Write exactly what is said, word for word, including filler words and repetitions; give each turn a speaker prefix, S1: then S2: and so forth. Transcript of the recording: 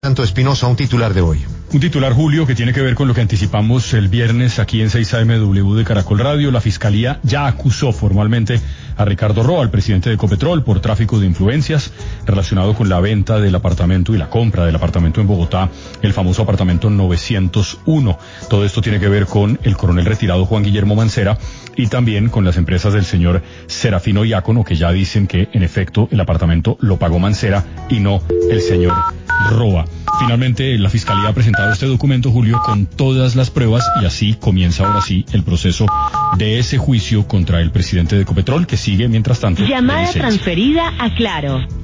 S1: Santo Espinosa, un titular de hoy.
S2: Un titular, Julio, que tiene que ver con lo que anticipamos el viernes aquí en seis A M W de Caracol Radio. La Fiscalía ya acusó formalmente a Ricardo Roa, el presidente de Ecopetrol, por tráfico de influencias relacionado con la venta del apartamento y la compra del apartamento en Bogotá, el famoso apartamento novecientos uno. Todo esto tiene que ver con el coronel retirado Juan Guillermo Mancera y también con las empresas del señor Serafino Diácono, que ya dicen que, en efecto, el apartamento lo pagó Mancera y no el señor Roa. Finalmente, la Fiscalía ha presentado este documento, Julio, con todas las pruebas y así comienza ahora sí el proceso de ese juicio contra el presidente de Ecopetrol, que sigue, mientras tanto,
S3: llamada transferida a Claro.